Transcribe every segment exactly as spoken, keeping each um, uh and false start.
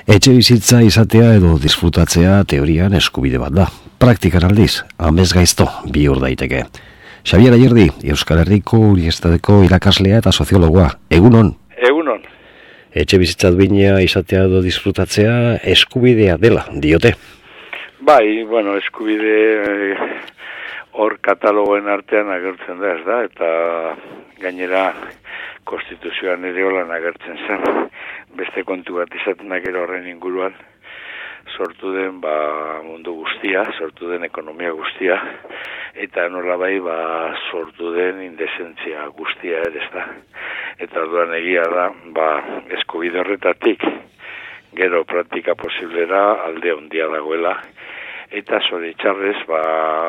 Etxe bizitza izatea edo disfrutatzea teorian eskubide bat da. Praktikan aldiz, amez gaizto bihur daiteke. Xabier Ayerdi, Euskal Herriko Unibertsitateko irakaslea eta soziologoa. Egunon? Egunon. Etxe bizitza duina izatea edo disfrutatzea eskubidea dela, diote. Bai, bueno, eskubide hor katalogoen artean agertzen da, ez da, eta gainera konstituzioan ere holan agertzen zen. Beste kontu bat izaten gero horren inguruan, sortu den ba, mundu guztia, sortu den ekonomia guztia, eta nolabai ba, sortu den indezentzia guztia ere, ez da. Eta orduan egia da, ba, eskubide horretatik, gero praktika posiblera alde handia dagoela, eta zoritxarrez, ba,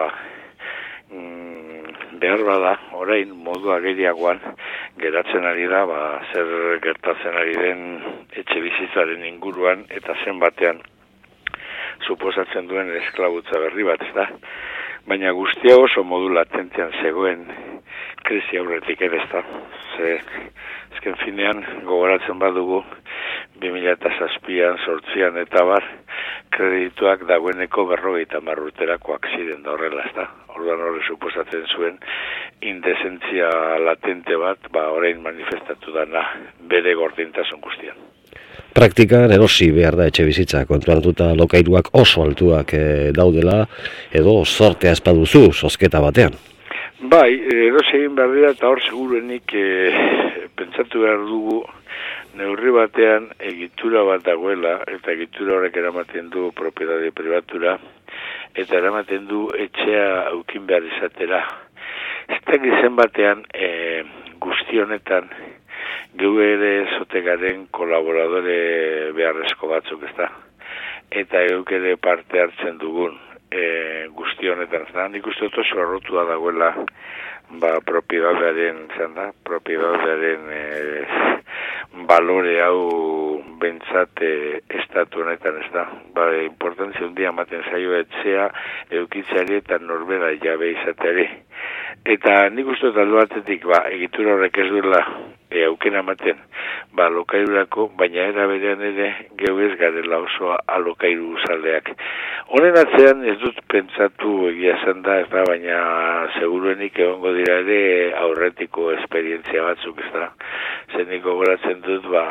mm, behar bada, orain modu ageriagoan geratzen ari da, ba, zer gertatzen ari den etxe bizitzaren inguruan, eta zenbatean suposatzen duen esklabutza berri bat, ez da? Baina guztia oso modu latentian zegoen krisi aurretik ere, ez da? Ze, ezken finean gogoratzen badugu, bi mila zazpian, sortzian eta bar, kredituak dagoeneko berrogeita hamar urterakoak ziren da horrela, ez da? Orduan horre suposatzen zuen indezentzia latente bat, ba orain manifestatu dana bere gordintasun guztian. Praktikan erosi behar da etxe bizitza, kontuartuta lokairuak oso altuak e, daudela, edo zortea espaduzu, zozketa batean. Bai, erosi egin behar dira, eta hor seguruenik e, pentsatu behar dugu, neurri batean egitura bat dagoela, eta egitura horrek eramaten du propiedade privatura, eta eramaten du etxea aukin behar izatera. Ez da gizen batean e, guzti honetan, geu ere zotegaren kolaboradore beharrezko batzuk, ez da. Eta geuk ere parte hartzen dugun e, guzti honetan, ez da. Nik uste dut oso arrotua dagoela, ba, propiedadearen, zan da, propiedadearen e, balore hau bentsat e, estatu honetan, ez da. Ba, importantzia hundia ematen zaio etxea, eukitzeari eta norbera jabe izateari. Eta nik uste dut aldo batetik, ba, egitura horrek ez duela e, aukena ematen, ba, alokairurako, baina era berean ere geu ez garela oso alokairu zaldeak. Honen atzean ez dut pentsatu egia esan da, ez da, baina seguruenik egongo dira ere aurretiko esperientzia batzuk, ez da. Zenik gogoratzen dut, ba,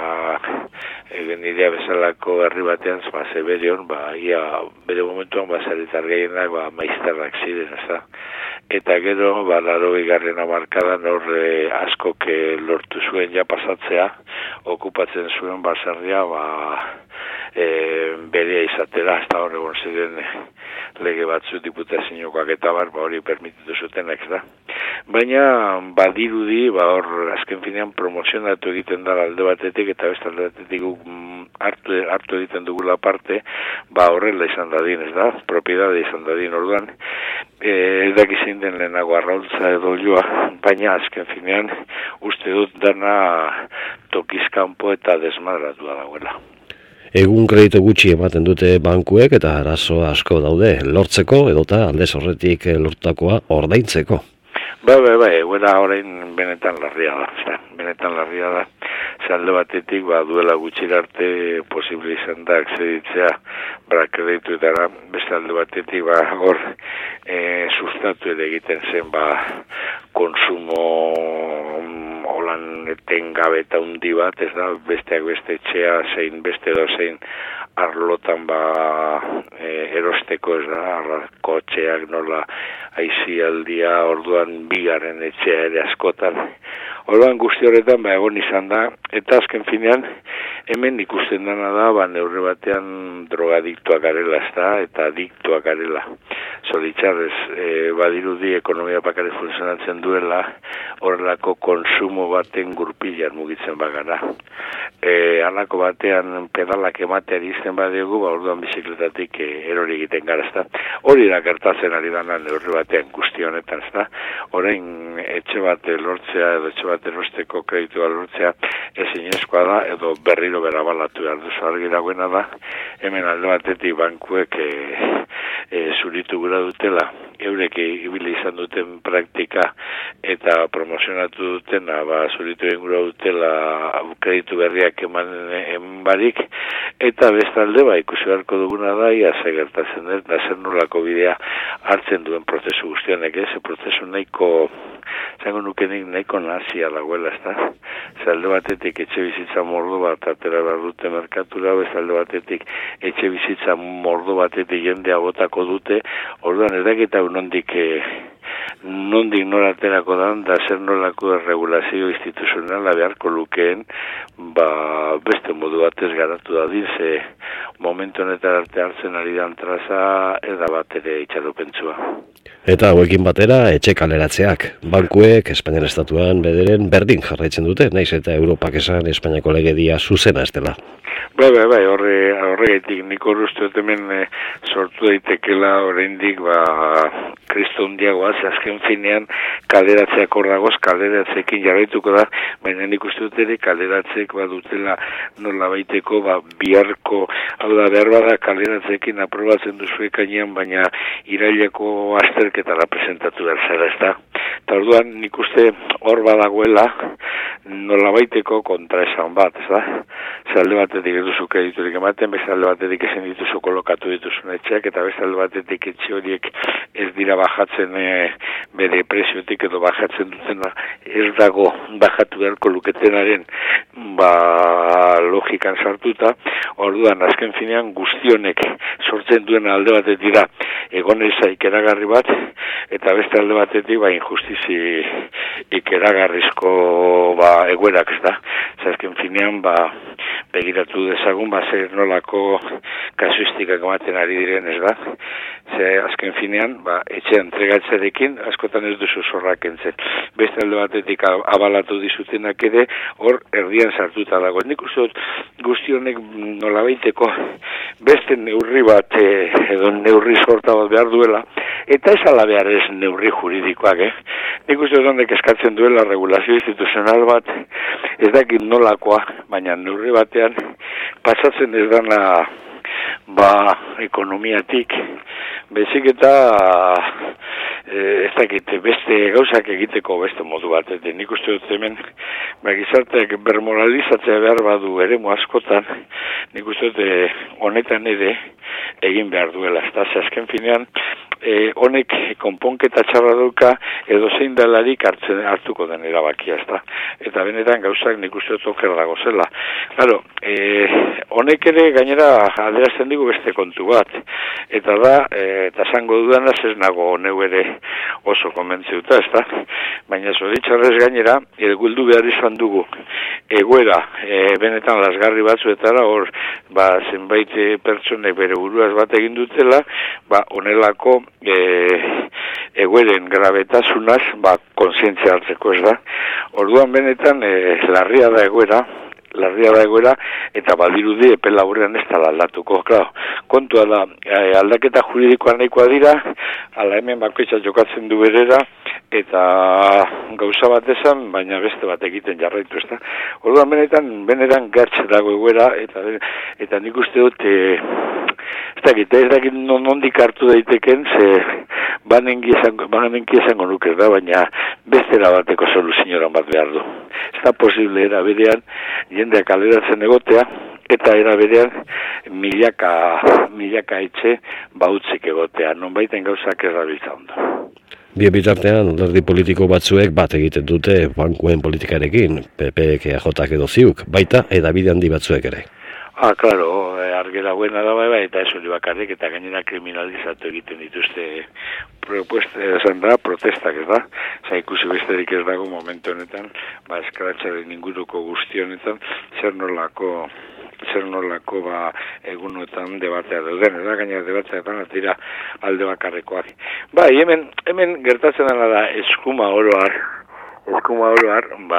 egen idea bezalako herri batean, ba, Zeberion, ba, ia, bere momentuan, ba, zaritar gehienak, ba, maiztarrak ziren, ez da. Eta gero, ba, larogei garren hamarkadan horre askok lortu zuen ja pasatzea, okupatzen zuen baserria, ba, e, berea izatera, ez da horre bon ziren lege batzu diputaziokoak eta bar, ba, hori permititu zutenak, ez da. Baina, badirudi, ba, hor, azken finean promozionatu egiten da alde batetik, eta beste alde batetik hartu, hartu egiten dugula parte, ba, horrela izan dadin, ez da, propiedade izan dadin orduan, ez dakizin den lehenago arraultza edo joa, baina azken finean uste dut dana tokizkanpo eta desmadratua dagoela. Egun kredito gutxi ematen dute bankuek eta arazo asko daude lortzeko edota aldez horretik lortakoa ordaintzeko. Bai, bai, bai, egoera orain benetan larria da, zera, benetan larria da. Zalde batetik, ba, duela gutxira arte posible izan da akzeditzea bra kredituetara, beste alde batetik, ba, hor e, sustatu ere egiten zen, ba, konsumo holan etengabe eta hundi bat, ez da, besteak beste etxea, zein beste dozein arlotan ba e, erosteko, ez da, kotxeak nola aizialdia, orduan bigarren etxea ere askotan. Orduan guzti horretan ba egon izan da, eta azken finean hemen ikusten dena da, ba neurri batean drogadiktuak garela, ez da, eta adiktuak garela. Zoritxarrez, e, badirudi ekonomia bakarez funtzionatzen duela, horrelako konsumo baten gurpilan mugitzen bagara. E, halako batean pedalak emateari izten badegu, ba orduan bizikletatik e, erori egiten gara, ez da. Hori da gertatzen ari dana neurri batean guzti honetan, ez da. Orain etxe bat lortzea edo etxe bat erosteko kreditua lortzea ezinezkoa da, edo berriro berabalatu behar duzu argi dagoena da, hemen alde batetik bankuek e, e, zuritu gura dutela, eurek ibili izan duten praktika eta promozionatu dutena, ba, zuritu egin gura dutela kreditu berriak eman barik, eta bestalde, ba, ikusi beharko duguna da, ia ze gertatzen dut, da zer nolako bidea hartzen duen prozesu guztionek, ez, prozesu nahiko, zango nukenik nahiko nazia dagoela, ez da? Zalde batetik etxe bizitza mordo bat atera behar dute merkatura, bezalde batetik etxe bizitza mordo batetik jendea botako dute, orduan edaketa nondik, eh, nondik noraterako dan, da zer nolako regulazio instituzionala beharko lukeen, ba, beste modu batez garatu da ze momentu honetan arte hartzen ari dan traza, eda bat ere itxaropentsua. Eta hauekin batera, etxe kaleratzeak. Bankuek, Espainian estatuan, bederen, berdin jarraitzen dute, naiz eta Europak esan Espainiako legedia zuzena ez dela. Bai, bai, bai, horre, horregatik, nik horreztu hemen e, sortu daitekela oraindik, ba, kristo hundiagoaz, azken finean, kaleratzeak horragoz, kaleratzeekin jarraituko da, baina nik uste dut ere kaleratzeek badutela nola baiteko, ba, biharko, hau da, behar bada kaleratzeekin aprobatzen duzu ekainean, baina iraileko azterketara presentatu behar zara, ez da. Eta orduan nik uste hor badagoela nola baiteko kontraesan bat, ez da. Zalde batetik eduzu krediturik ematen, beste alde batetik ezin dituzu kolokatu dituzun etxeak, eta beste alde batetik etxe horiek ez dira bajatzen e, bere preziotik edo bajatzen dutena, ez dago bajatu beharko luketenaren ba, logikan sartuta, orduan azken finean guztionek sortzen duen alde batetik dira egon eza ikeragarri bat, eta beste alde batetik ba, injustizi ikeragarrizko ba, egoerak ez da. Azken finean ba, begiratu dezagun, ba, zer nolako kasuistikak ematen ari diren ez da. Ze azken finean, ba, etxe entregatzearekin askotan ez duzu zorrak entzen. Beste alde batetik abalatu dizutenak ere, hor erdian sartuta dago. Nik uste dut guzti honek nolabaiteko beste neurri bat eh, edo neurri sorta bat behar duela, eta ez ala behar ez neurri juridikoak, eh? Nik uste dut honek eskatzen duela regulazio instituzional bat, ez dakit nolakoa, baina neurri batean pasatzen ez dana ba, ekonomiatik, bezik eta e, ez dakit, beste gauzak egiteko beste modu bat, eta nik uste dut hemen ba, gizarteak bermoralizatzea behar badu eremu askotan, nik uste dut e, honetan ere egin behar duela, ez da, azken finean, E, honek konponketa txarra dauka edo zein delarik hartzen hartuko den erabakia, ezta. Eta benetan gauzak nik uste dut oker dago zela. Claro, e, honek ere gainera adierazten digu beste kontu bat. Eta da, e, eta zango dudanaz ez nago neu ere oso konbentziuta, ezta. Baina zoritxarrez gainera, elguldu behar izan dugu egoera, e, benetan lasgarri batzuetara, hor, ba, zenbait pertsonek bere buruaz bat egin dutela, ba, honelako E, egoeren grabetasunaz ba, konsientzia hartzeko ez da. Orduan benetan e, larria da egoera, larria da egoera, eta badirudi epe laburrean ez da aldatuko. Claro, kontua da, e, aldaketa juridikoa nahikoa dira, ala hemen bakoitza jokatzen du berera, eta gauza bat esan, baina beste bat egiten jarraitu, ez da. Orduan benetan, benetan gatz dago egoera, eta, eta nik uste dut, e, ez dakit, ez dakit nondik hartu daiteken, ze banenki esango, banenki esango nuke, da, baina bestera bateko soluzioan bat behar du. Ez da posible era berean, jendeak aleratzen egotea, eta era berean milaka, milaka etxe bautzik egotea, non baiten gauzak errabiltza ondo. Bien bitartean, alderdi politiko batzuek bat egiten dute bankuen politikarekin, P P, E J edo ziuk, baita edabide handi batzuek ere. Ah, claro, argela buena da bai, eta ez hori bakarrik, eta gainera kriminalizatu egiten dituzte propuesta, esan da, protestak, ez da? Za ikusi besterik ez dago momentu honetan, ba, eskaratxaren inguruko guzti honetan, zer nolako, zer nolako, ba, egunotan debatea dauden, ez da? Gainera debateetan atira alde bakarrekoak. Bai, hemen, hemen gertatzen dela da eskuma oroar, eskuma oroar, ba,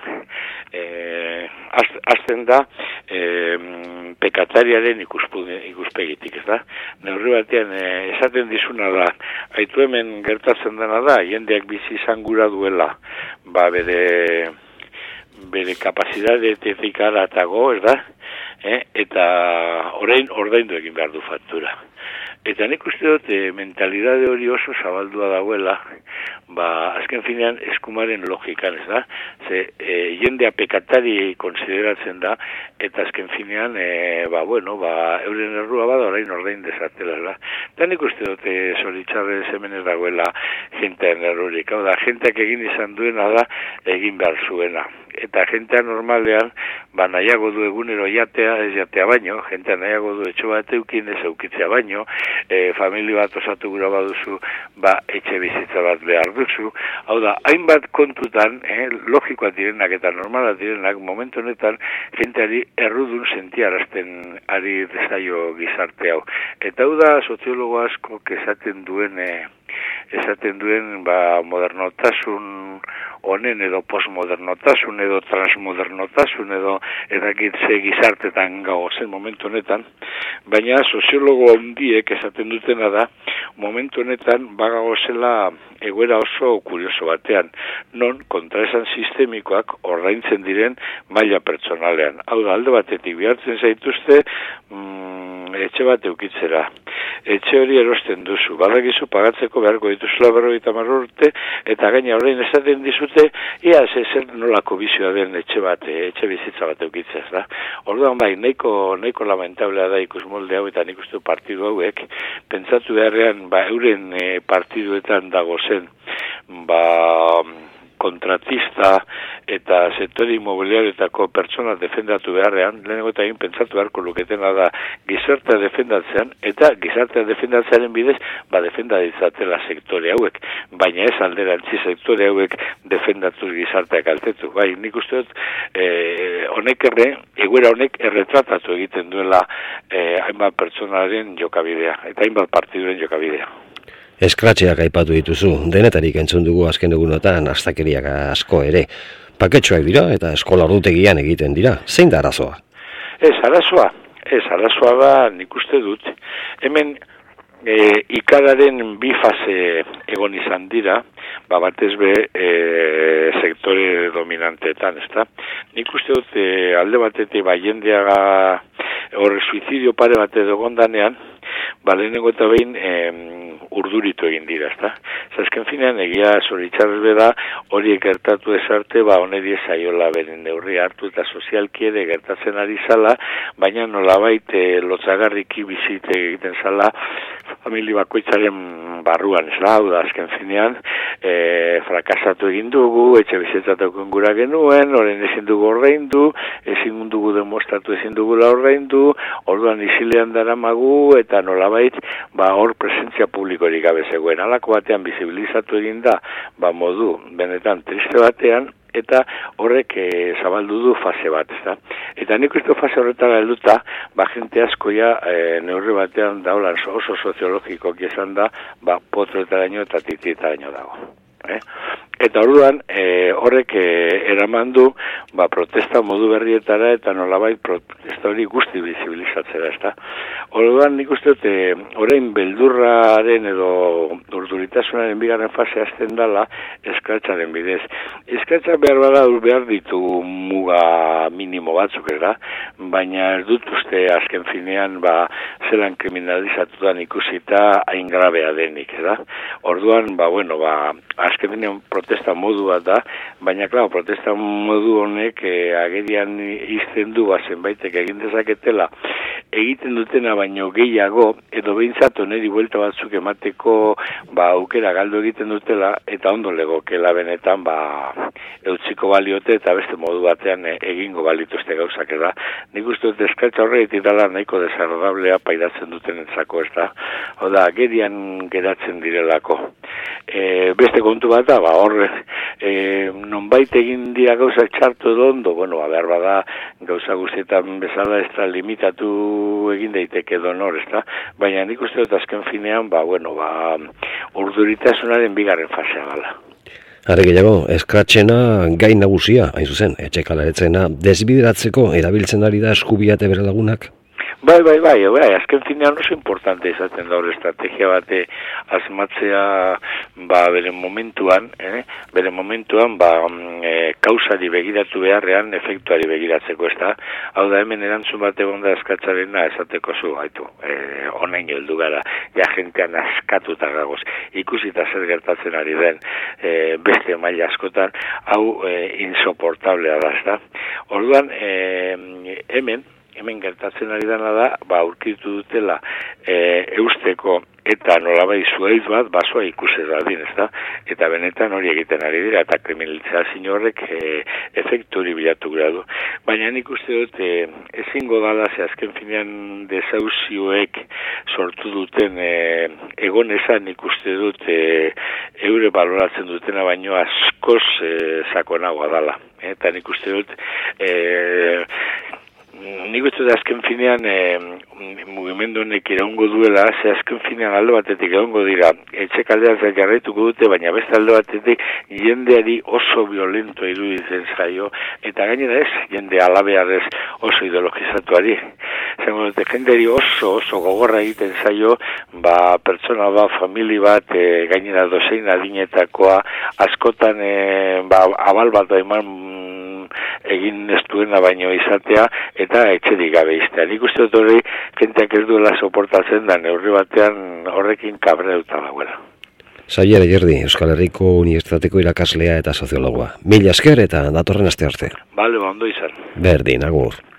eh, azten da, eh, pekatariaren ikuspegitik, ez da? Neurri batean, eh, esaten dizuna da, haitu hemen gertatzen dena da, jendeak bizi izan gura duela, ba, bere, bere kapazitateetik aratago, ez da? Eh? Eta orain ordaindu egin behar du faktura. Eta nik uste dut, e, mentalidade hori oso zabaldua dagoela, ba, azken finean eskumaren logikan, ez da? Ze, e, jendea pekatari konsideratzen da, eta azken finean, e, ba, bueno, ba, euren errua bada orain ordain dezatela, da? Eta nik uste dut, e, zoritxarrez hemen ez dagoela jentean errurik. Hau da, jenteak egin izan duena da, egin behar zuena. Eta jentea normalean, ba, nahiago du egunero jatea, ez jatea baino, jentea nahiago du etxo bat eukin, ez eukitzea baino, e, familia bat osatu gura baduzu, ba, etxe bizitza bat behar duzu. Hau da, hainbat kontutan, eh, logikoak direnak eta normalak direnak, momentu honetan, jenteari errudun sentiarazten ari dezaio gizarte hau. Eta hau da, soziologo asko esaten duen, eh, esaten duen, ba, modernotasun honen edo postmodernotasun edo transmodernotasun edo edakitze gizartetan gauzen momentu honetan, baina soziologo handiek esaten dutena da, momentu honetan bagagozela egoera oso kurioso batean, non kontraesan sistemikoak ordaintzen diren maila pertsonalean. Hau da, alde batetik bihartzen zaituzte, mm, etxe bat eukitzera. Etxe hori erosten duzu, badakizu pagatzeko beharko dituzula berrogeita hamar urte, eta gaina orain esaten dizute, ia zer nolako bizioa den etxe bat, etxe bizitza bat eukitzez, da. Orduan bai, nahiko, nahiko lamentablea da ikus molde hau, eta nik uste partidu hauek, pentsatu beharrean, ba, euren e, partiduetan dago zen, ba, kontratista eta sektore immobiliaretako pertsona defendatu beharrean, lehenengo eta egin pentsatu beharko luketena da gizartea defendatzean, eta gizartea defendatzearen bidez, ba defenda ditzatela sektore hauek, baina ez alderantzi sektore hauek defendatu gizartea kaltetu. Bai, nik uste dut, eh, honek erre, egoera honek erretratatu egiten duela eh, hainbat pertsonaren jokabidea, eta hainbat partiduren jokabidea. Eskratxeak aipatu dituzu, denetarik entzun dugu azken egunotan astakeriak asko ere. Paketxoak dira eta eskola ordutegian egiten dira. Zein da arazoa? Ez, arazoa. Ez, arazoa da nik uste dut. Hemen e, ikararen bi fase egon izan dira, ba batez be e, sektore dominanteetan, ezta? Nik uste dut e, alde batetik ba jendeaga horre suizidio pare bat edo gondanean, ba lehenengo eta behin em, urduritu egin dira, ezta? Zazken finean egia zoritxarrez beda horiek gertatu ezarte, ba oneri ezaiola beren neurri hartu eta sozialki ere gertatzen ari zala, baina nolabait e, lotzagarriki bizite egiten zala famili bakoitzaren barruan, ez da, hau da, azken finean, e, frakasatu egin dugu, etxe bizitzatuko gura genuen, orain ezin dugu ordaindu, ezin dugu demostratu ezin dugula ordaindu, orduan isilean daramagu, eta nolabait, ba hor presentzia publikorik gabe zegoen. Halako batean bizibilizatu egin da, ba modu, benetan triste batean, eta horrek e, zabaldu du fase bat, ezta? Eta nik uste fase horretara helduta, ba jente askoia e, neurri batean daulan oso soziologikoak izan da, ba potroetaraino eta titietaraino dago. Eh? Eta orduan e, horrek e, eraman du ba, protesta modu berrietara eta nolabait protesta hori guzti bizibilizatzera, ezta? Orduan nik uste dut e, orain beldurraren edo urduritasunaren bigarren fase hasten dala eskratxaren bidez. Eskratxa behar bada behar ditu muga minimo batzuk, ez da? Baina ez dut uste azken finean ba, zelan kriminalizatutan ikusita hain grabea denik, ez da? Orduan, ba, bueno, ba, azken finean protesta modu bat da, baina, klar, protesta modu honek eh, agerian izten du, ba, zenbaitek egin dezaketela, egiten dutena baino gehiago, edo behintzat oneri buelta batzuk emateko, ba, aukera galdu egiten dutela, eta ondo legokela benetan, ba, eutziko baliote, eta beste modu batean e, egingo balituzte gauzak, da. Nik uste dut eskatza horretik dela nahiko desagradablea pairatzen duten entzako, ez da. Oda, agerian geratzen direlako. E, beste kontu bat da, ba, horre, e, nonbait egin dira gauza txartu edo ondo, bueno, ba, behar bada gauza guztietan bezala ez da limitatu egin daiteke edo nor, ez da, baina nik uste dut azken finean, ba, bueno, ba, urduritasunaren bigarren fasea gala. Are gehiago, eskratxena gai nagusia, hain zuzen, etxekalaretzena, desbideratzeko erabiltzen ari da eskubiate bere lagunak? Bai, bai, bai, bai, azken finean oso importante izaten da hor estrategia bate asmatzea, ba, bere momentuan, eh? bere momentuan, ba, e, kausari begiratu beharrean, efektuari begiratzeko, ez da? Hau da, hemen erantzun bat egon da eskatzarena esateko zu, haitu, e, onaino heldu gara, ja jentean askatuta gagoz, ikusita zer gertatzen ari den, e, beste maila askotan, hau e, insoportablea da, ez da? Orduan, e, hemen, hemen gertatzen ari dena da, ba, aurkitu dutela e, eusteko eta nolabai zuaiz bat, basoa ikusi dadin, ez da? Eta benetan hori egiten ari dira, eta kriminalizazio horrek e, efektu hori bilatu gradu. Baina nik uste dut, e, ezingo dala, ze azken finean desauzioek sortu duten e, egon esan nik uste dut e, eure baloratzen dutena baino askoz e, sakonagoa dala. Eta nik uste dut, e, nik uste da azken finean e, mugimendu honek iraungo duela, ze azken finean alde batetik egongo dira, etxek aldean jarraituko dute, baina beste alde batetik jendeari oso violento iruditzen zaio, eta gainera ez, jende alabearrez oso ideologizatuari. Zengo dute, jendeari oso, oso gogorra egiten zaio, ba, pertsona bat, famili bat, e, gainera dozein adinetakoa, askotan, e, ba, abal bat da eman egin ez duena baino izatea, eta etxerik gabe iztea. Nik uste dut hori, jenteak ez duela soportatzen da, neurri batean horrekin kabreuta dagoela. Xabier Ayerdi, Euskal Herriko Unibertsitateko irakaslea eta soziologoa. Mila esker eta datorren aste arte. Bale, ba, ondo izan. Berdin, agur.